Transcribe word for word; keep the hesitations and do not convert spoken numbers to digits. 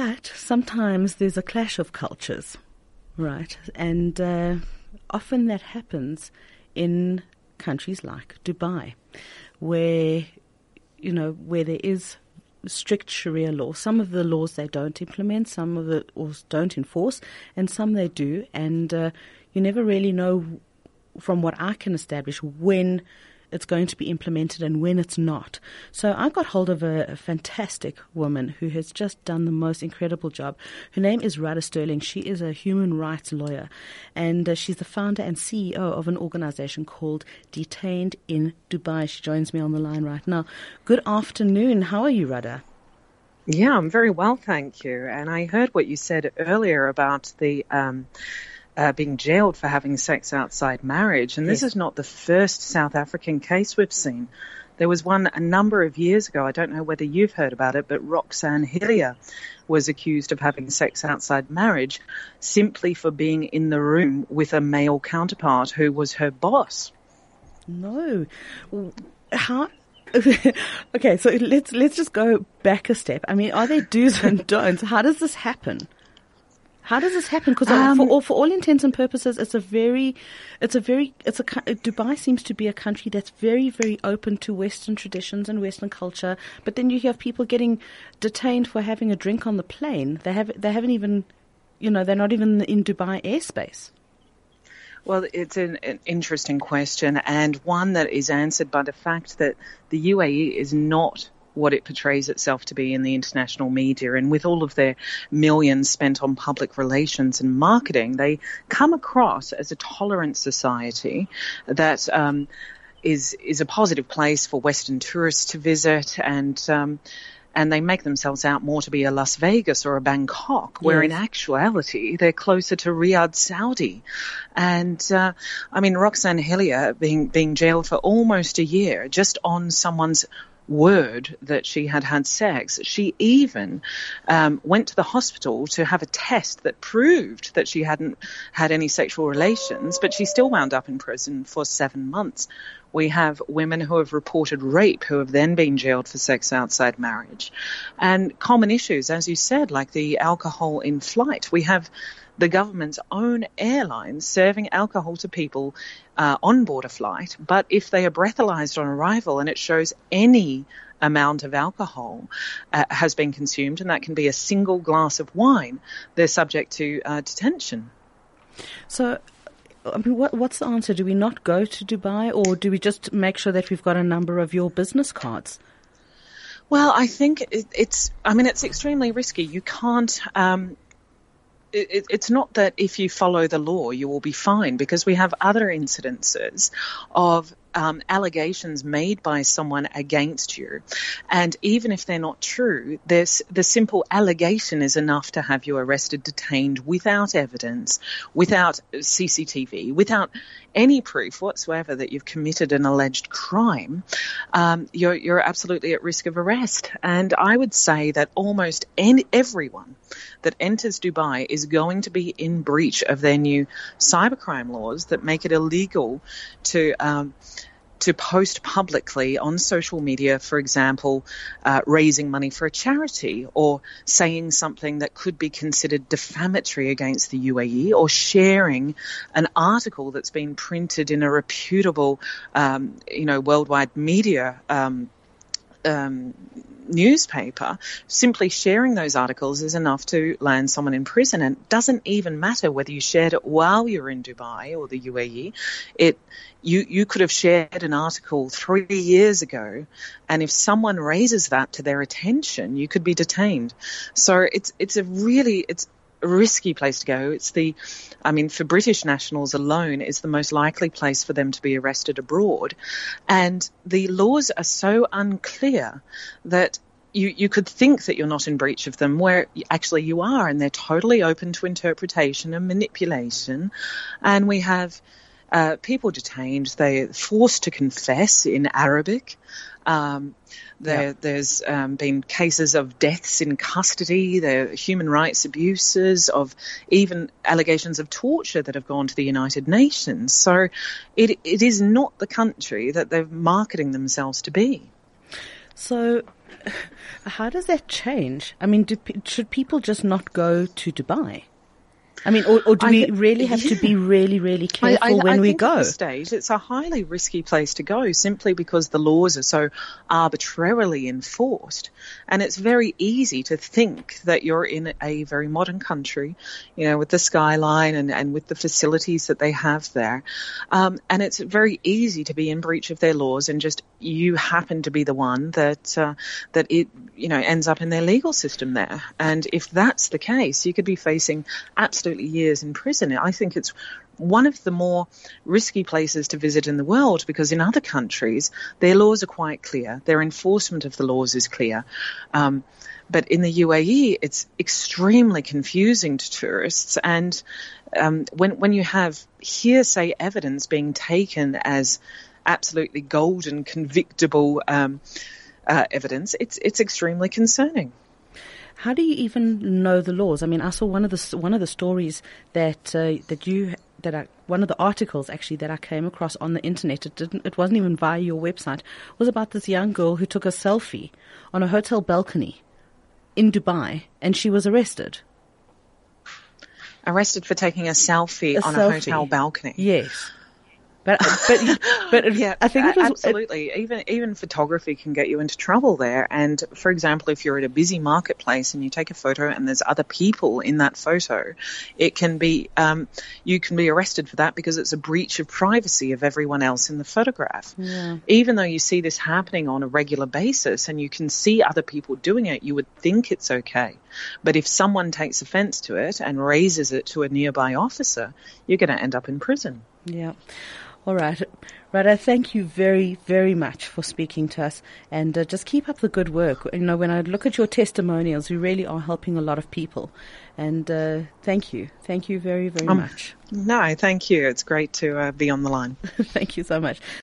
But sometimes there's a clash of cultures, right? And uh, often that happens in countries like Dubai, where, you know, where there is strict Sharia law. Some of the laws they don't implement, some of the laws don't enforce, and some they do. And uh, you never really know, from what I can establish, when it's going to be implemented and when it's not. So I got hold of a, a fantastic woman who has just done the most incredible job. Her name is Rada Sterling. She is a human rights lawyer, and uh, she's the founder and C E O of an organization called Detained in Dubai. She joins me on the line right now. Good afternoon. How are you, Rada? Yeah, I'm very well, thank you. And I heard what you said earlier about the um, Uh, being jailed for having sex outside marriage. And this Yes. is not the first South African case we've seen. There was one a number of years ago. I don't know whether you've heard about it, but Roxanne Hillier was accused of having sex outside marriage simply for being in the room with a male counterpart who was her boss. No. How... Okay, so let's let's just go back a step. I mean, are there do's and don'ts? How does this happen? How does this happen? Because um, for all for all intents and purposes, it's a very, it's a very, it's a Dubai seems to be a country that's very, very open to Western traditions and Western culture. But then you have people getting detained for having a drink on the plane. They have, they haven't even, you know, they're not even in Dubai airspace. Well, it's an, an interesting question, and one that is answered by the fact that the U A E is not what it portrays itself to be in the international media. And with all of their millions spent on public relations and marketing, they come across as a tolerant society that um, is is a positive place for Western tourists to visit, and um, and they make themselves out more to be a Las Vegas or a Bangkok, where yes. in actuality they're closer to Riyadh, Saudi. And uh, I mean, Roxanne Hillier being being jailed for almost a year just on someone's word that she had had sex. She even um, went to the hospital to have a test that proved that she hadn't had any sexual relations, but she still wound up in prison for seven months. We have women who have reported rape who have then been jailed for sex outside marriage. And common issues, as you said, like the alcohol in flight. We have the government's own airlines serving alcohol to people uh, on board a flight, but if they are breathalyzed on arrival and it shows any amount of alcohol uh, has been consumed, and that can be a single glass of wine, they're subject to uh, detention. So, I mean, what, what's the answer? Do we not go to Dubai, or do we just make sure that we've got a number of your business cards? Well, I think it, it's, I mean, it's extremely risky. You can't, um, It, it's not that if you follow the law you will be fine, because we have other incidences of um, allegations made by someone against you, and even if they're not true, there's the simple allegation is enough to have you arrested, detained without evidence, without C C T V, without any proof whatsoever that you've committed an alleged crime. Um, you're, you're absolutely at risk of arrest. And I would say that almost any, everyone that enters Dubai is going to be in breach of their new cybercrime laws that make it illegal to um, to post publicly on social media, for example, uh, raising money for a charity, or saying something that could be considered defamatory against the U A E, or sharing an article that's been printed in a reputable, um, you know, worldwide media um, um newspaper. Simply sharing those articles is enough to land someone in prison, and it doesn't even matter whether you shared it while you're in Dubai or the U A E. It you you could have shared an article three years ago, and if someone raises that to their attention, you could be detained. So it's it's a really it's a risky place to go. It's the, I mean, for British nationals alone, it's the most likely place for them to be arrested abroad. And the laws are so unclear that you, you could think that you're not in breach of them, where actually you are, and they're totally open to interpretation and manipulation. And we have uh, people detained, they're forced to confess in Arabic. Um, there, yeah. There's um, been cases of deaths in custody, there are human rights abuses, of even allegations of torture that have gone to the United Nations. So it it is not the country that they're marketing themselves to be. So How does that change? I mean, do, should people just not go to Dubai? I mean, or, or do we really have yeah. to be really, really careful I, I, I when we think go? At this stage, it's a highly risky place to go simply because the laws are so arbitrarily enforced. And it's very easy to think that you're in a very modern country, you know, with the skyline and, and with the facilities that they have there. Um, and it's very easy to be in breach of their laws and just you happen to be the one that uh, that it, you know, ends up in their legal system there. And if that's the case, you could be facing absolutely years in prison. I think it's one of the more risky places to visit in the world because in other countries, their laws are quite clear. Their enforcement of the laws is clear. Um, but in the U A E, it's extremely confusing to tourists. And um, when, when you have hearsay evidence being taken as absolutely golden, convictable um, uh, evidence, it's it's extremely concerning. How do you even know the laws? I mean, I saw one of the one of the stories that uh, that you that I, one of the articles actually that I came across on the internet. It didn't. It wasn't even via your website. Was about this young girl who took a selfie on a hotel balcony in Dubai, and she was arrested. Arrested for taking a selfie a on selfie. a hotel balcony. Yes. But but but yeah, I think it was, absolutely. It, even even photography can get you into trouble there. And for example, if you're at a busy marketplace and you take a photo and there's other people in that photo, it can be um, you can be arrested for that because it's a breach of privacy of everyone else in the photograph. Yeah. Even though you see this happening on a regular basis and you can see other people doing it, you would think it's okay. But if someone takes offence to it and raises it to a nearby officer, you're going to end up in prison. Yeah. All right. Radha, thank you very, very much for speaking to us, and uh, just keep up the good work. You know, when I look at your testimonials, you really are helping a lot of people, and uh, thank you. Thank you very, very um, much. No, thank you. It's great to uh, be on the line. Thank you so much.